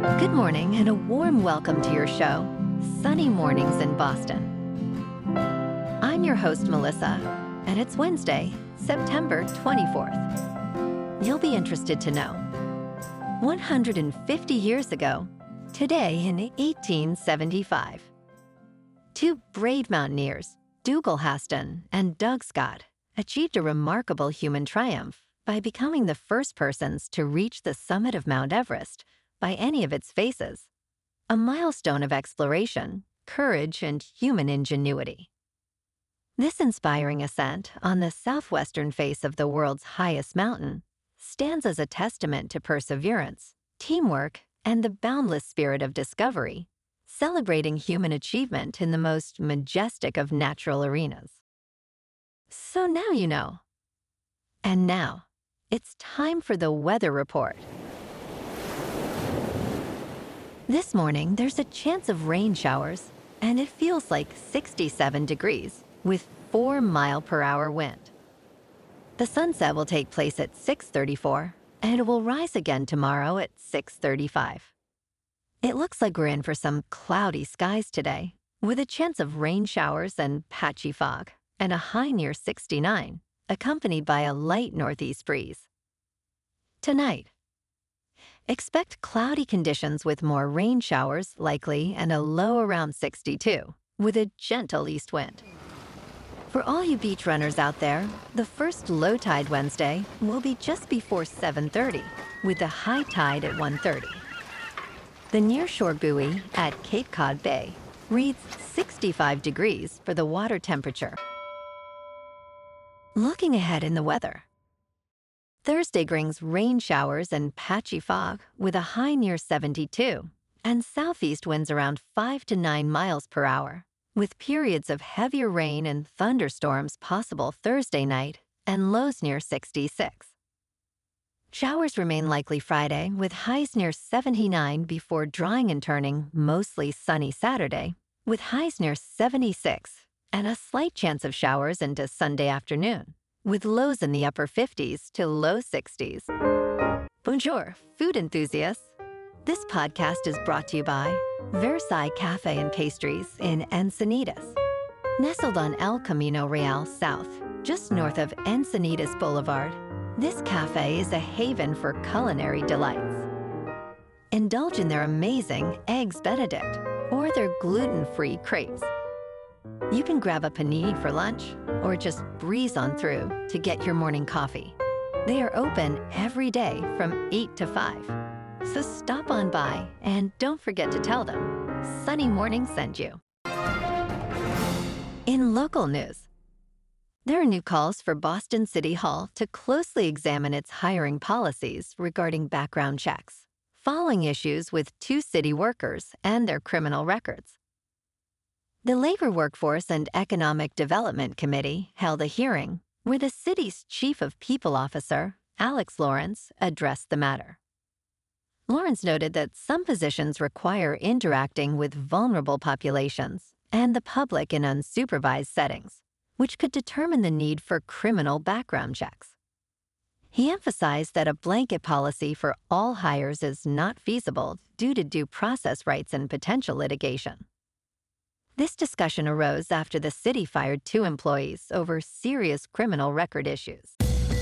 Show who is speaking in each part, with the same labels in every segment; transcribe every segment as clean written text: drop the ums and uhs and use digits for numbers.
Speaker 1: Good morning and a warm welcome to your show, Sunny Mornings in Boston. I'm your host, Melissa, and it's Wednesday, September 24th. You'll be interested to know, 150 years ago, today in 1875, two brave mountaineers, Dougal Haston and Doug Scott, achieved a remarkable human triumph by becoming the first persons to reach the summit of Mount Everest by any of its faces, a milestone of exploration, courage, and human ingenuity. This inspiring ascent on the southwestern face of the world's highest mountain stands as a testament to perseverance, teamwork, and the boundless spirit of discovery, celebrating human achievement in the most majestic of natural arenas. So now you know. And now, it's time for the weather report. This morning, there's a chance of rain showers, and it feels like 67 degrees with 4-mile-per-hour wind. The sunset will take place at 6:34, and it will rise again tomorrow at 6:35. It looks like we're in for some cloudy skies today, with a chance of rain showers and patchy fog, and a high near 69, accompanied by a light northeast breeze. Tonight, expect cloudy conditions with more rain showers likely and a low around 62, with a gentle east wind. For all you beach runners out there, the first low tide Wednesday will be just before 7:30, with the high tide at 1:30. The nearshore buoy at Cape Cod Bay reads 65 degrees for the water temperature. Looking ahead in the weather, Thursday brings rain showers and patchy fog with a high near 72 and southeast winds around 5 to 9 miles per hour, with periods of heavier rain and thunderstorms possible Thursday night and lows near 66. Showers remain likely Friday with highs near 79 before drying and turning mostly sunny Saturday with highs near 76 and a slight chance of showers into Sunday afternoon, with lows in the upper 50s to low 60s. Bonjour, food enthusiasts. This podcast is brought to you by Versailles Cafe and Pastries in Encinitas. Nestled on El Camino Real South, just north of Encinitas Boulevard, this cafe is a haven for culinary delights. Indulge in their amazing Eggs Benedict or their gluten-free crepes. You can grab a panini for lunch or just breeze on through to get your morning coffee. They are open every day from 8 to 5. So stop on by and don't forget to tell them Sunny Morning sent you. In local news, there are new calls for Boston City Hall to closely examine its hiring policies regarding background checks, following issues with 2 city workers and their criminal records. The Labor Workforce and Economic Development Committee held a hearing where the city's Chief of People Officer, Alex Lawrence, addressed the matter. Lawrence noted that some positions require interacting with vulnerable populations and the public in unsupervised settings, which could determine the need for criminal background checks. He emphasized that a blanket policy for all hires is not feasible due to due process rights and potential litigation. This discussion arose after the city fired 2 employees over serious criminal record issues.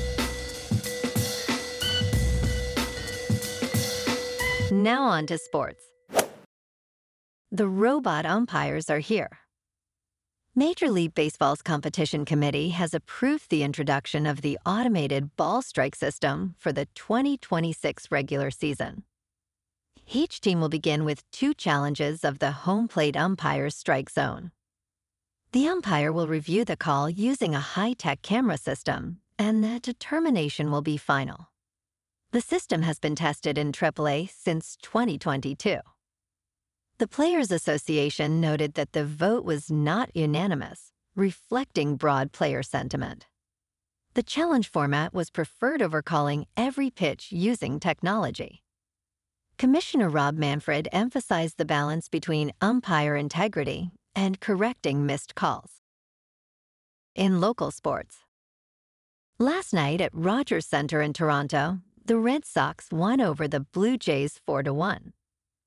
Speaker 1: Now on to sports. The robot umpires are here. Major League Baseball's competition committee has approved the introduction of the automated ball strike system for the 2026 regular season. Each team will begin with 2 challenges of the home plate umpire's strike zone. The umpire will review the call using a high-tech camera system, and the determination will be final. The system has been tested in AAA since 2022. The Players Association noted that the vote was not unanimous, reflecting broad player sentiment. The challenge format was preferred over calling every pitch using technology. Commissioner Rob Manfred emphasized the balance between umpire integrity and correcting missed calls. In local sports, last night at Rogers Centre in Toronto, the Red Sox won over the Blue Jays 4-1.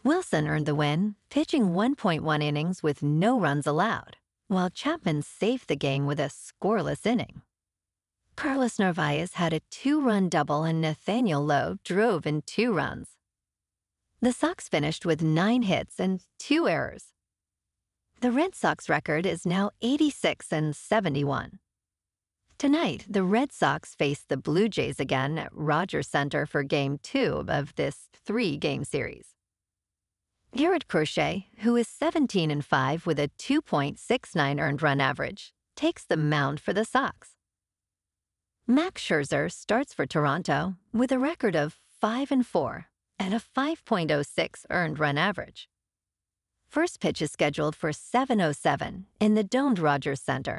Speaker 1: Wilson earned the win, pitching 1.1 innings with no runs allowed, while Chapman saved the game with a scoreless inning. Carlos Narvaez had a 2-run double and Nathaniel Lowe drove in 2 runs. The Sox finished with 9 hits and 2 errors. The Red Sox record is now 86-71. Tonight, the Red Sox face the Blue Jays again at Rogers Center for Game 2 of this 3-game series. Garrett Crochet, who is 17-5 with a 2.69 earned run average, takes the mound for the Sox. Max Scherzer starts for Toronto with a record of 5-4 and a 5.06 earned run average. First pitch is scheduled for 7:07 in the domed Rogers Center.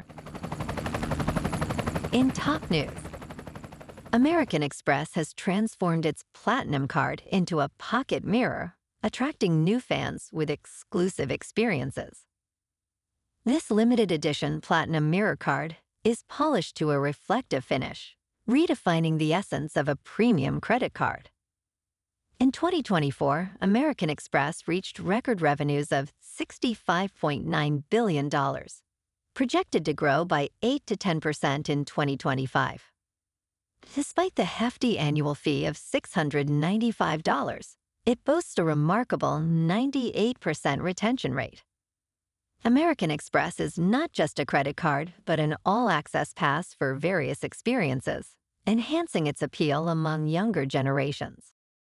Speaker 1: In top news, American Express has transformed its Platinum card into a pocket mirror, attracting new fans with exclusive experiences. This limited edition Platinum Mirror card is polished to a reflective finish, redefining the essence of a premium credit card. In 2024, American Express reached record revenues of $65.9 billion, projected to grow by 8 to 10% in 2025. Despite the hefty annual fee of $695, it boasts a remarkable 98% retention rate. American Express is not just a credit card, but an all-access pass for various experiences, enhancing its appeal among younger generations.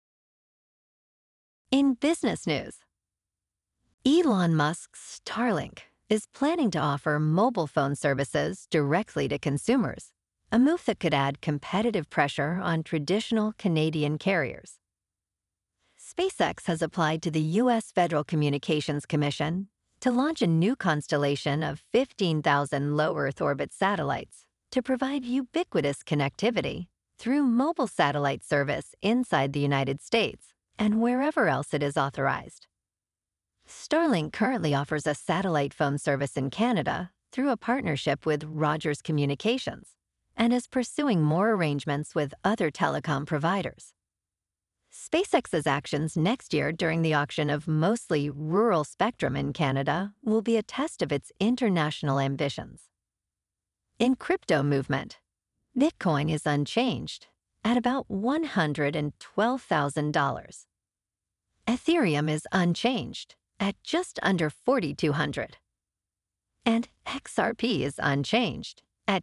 Speaker 1: In business news, Elon Musk's Starlink is planning to offer mobile phone services directly to consumers, a move that could add competitive pressure on traditional Canadian carriers. SpaceX has applied to the U.S. Federal Communications Commission to launch a new constellation of 15,000 low Earth orbit satellites to provide ubiquitous connectivity through mobile satellite service inside the United States and wherever else it is authorized. Starlink currently offers a satellite phone service in Canada through a partnership with Rogers Communications and is pursuing more arrangements with other telecom providers. SpaceX's actions next year during the auction of mostly rural spectrum in Canada will be a test of its international ambitions. In crypto movement, Bitcoin is unchanged at about $112,000. Ethereum is unchanged at just under $4,200. And XRP is unchanged at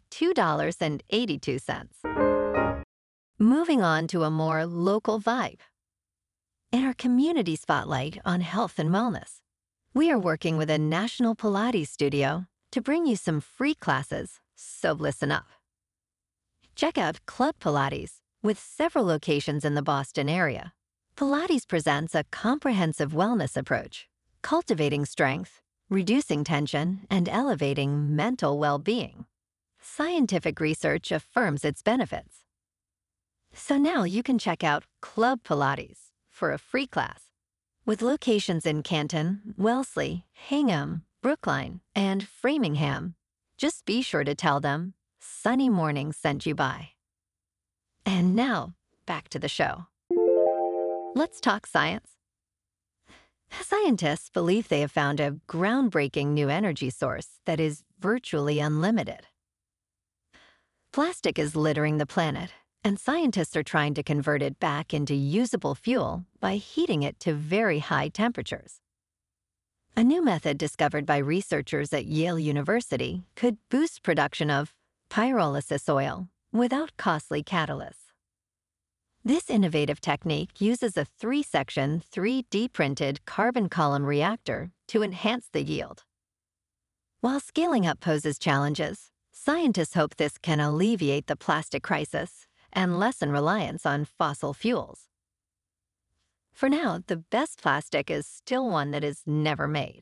Speaker 1: $2.82. Moving on to a more local vibe. In our community spotlight on health and wellness, we are working with a national Pilates studio to bring you some free classes, so listen up. Check out Club Pilates with several locations in the Boston area. Pilates presents a comprehensive wellness approach, cultivating strength, reducing tension, and elevating mental well-being. Scientific research affirms its benefits. So now you can check out Club Pilates for a free class. With locations in Canton, Wellesley, Hingham, Brookline, and Framingham, just be sure to tell them Sunny Morning sent you by. And now, back to the show. Let's talk science. Scientists believe they have found a groundbreaking new energy source that is virtually unlimited. Plastic is littering the planet, and scientists are trying to convert it back into usable fuel by heating it to very high temperatures. A new method discovered by researchers at Yale University could boost production of pyrolysis oil without costly catalysts. This innovative technique uses a 3-section, 3D printed carbon column reactor to enhance the yield. While scaling up poses challenges, scientists hope this can alleviate the plastic crisis and lessen reliance on fossil fuels. For now, the best plastic is still one that is never made.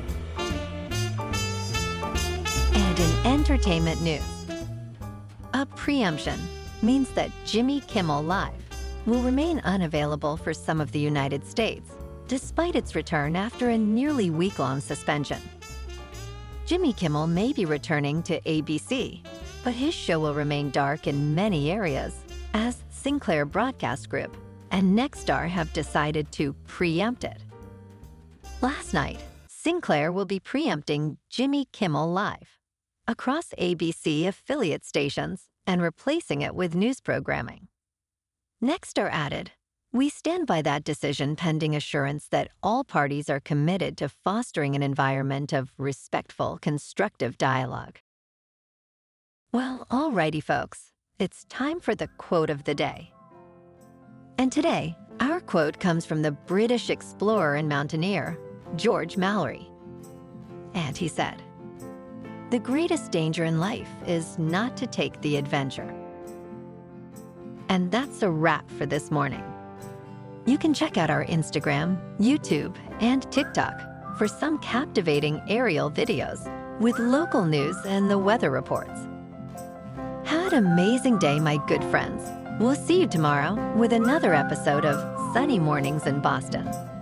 Speaker 1: And in entertainment news, a preemption means that Jimmy Kimmel Live will remain unavailable for some of the United States, despite its return after a nearly week-long suspension. Jimmy Kimmel may be returning to ABC, but his show will remain dark in many areas, as Sinclair Broadcast Group and Nexstar have decided to preempt it. Last night, Sinclair will be preempting Jimmy Kimmel Live across ABC affiliate stations and replacing it with news programming. Nexstar added, "We stand by that decision pending assurance that all parties are committed to fostering an environment of respectful, constructive dialogue." Well, alrighty, folks. It's time for the quote of the day. And today, our quote comes from the British explorer and mountaineer, George Mallory. And he said, "The greatest danger in life is not to take the adventure." And that's a wrap for this morning. You can check out our Instagram, YouTube, and TikTok for some captivating aerial videos with local news and the weather reports. Have an amazing day, my good friends. We'll see you tomorrow with another episode of Sunny Mornings in Boston.